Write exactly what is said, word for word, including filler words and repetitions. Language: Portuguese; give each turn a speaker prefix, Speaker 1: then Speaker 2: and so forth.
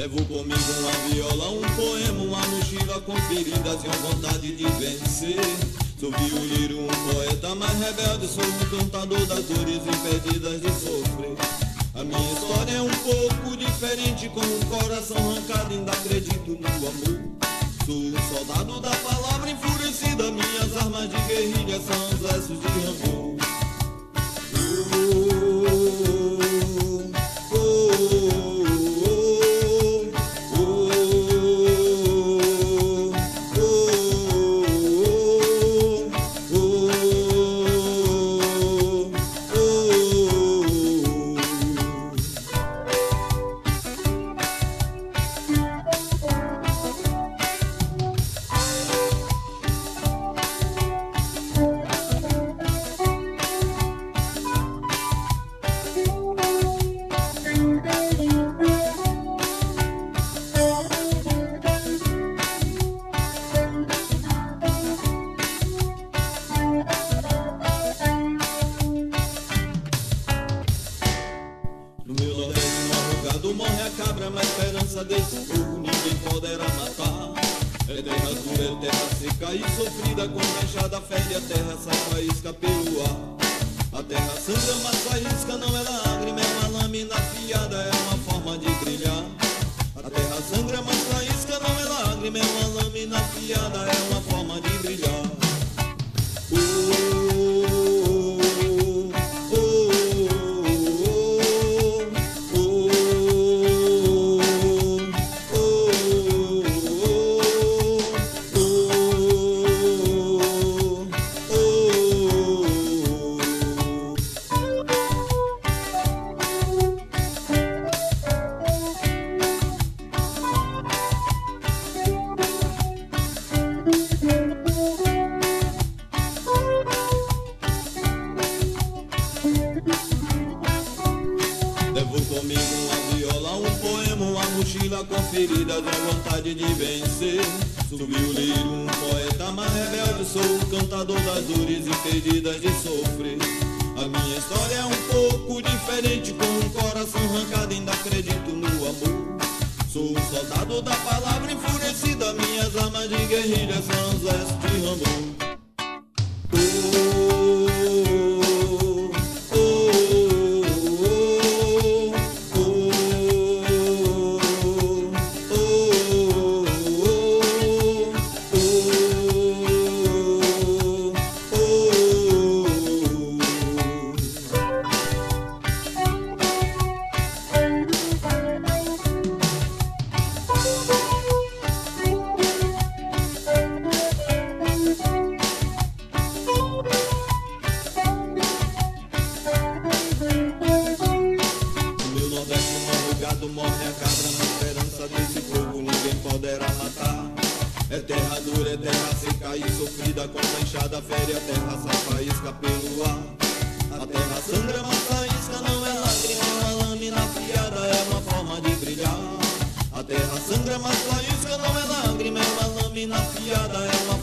Speaker 1: Levo comigo uma viola, um poema, uma mochila com feridas e uma vontade de vencer. Sou violiro, um poeta mais rebelde, sou um cantador das dores impedidas de sofrer. A minha história é um pouco diferente, com um coração arrancado, ainda acredito no amor. Sou um soldado da palavra enfurecida, minhas armas de guerrilha são os versos de Rambo. Morre a cabra, mas a esperança desse povo ninguém poderá matar. É terra dura, é terra seca e sofrida, quando a enxada fere a terra sai faísca pelo ar. A terra sangra, mas faísca não é lágrima, é uma lâmina afiada, é uma forma de brilhar. A terra sangra, mas faísca não é lágrima, é uma lâmina afiada, é uma forma de brilhar. Oh, levo comigo uma viola, um poema, uma mochila com feridas e a vontade de vencer. Sou violiro, um poeta mais rebelde, sou o cantador das dores impedidas de sofrer. A minha história é um pouco diferente, com um coração arrancado, ainda acredito no amor. Sou um soldado da palavra enfurecida, minhas armas de guerrilha são os versos de Rambo. Morre a cabra, na esperança desse povo ninguém poderá matar. É terra dura, é terra seca e sofrida, quando a enxada fere a terra sai faísca pelo ar. A terra sangra, mas faísca não é lágrima, é uma lâmina afiada, é uma forma de brilhar. A terra sangra, mas faísca não é lágrima, é uma lâmina afiada, é uma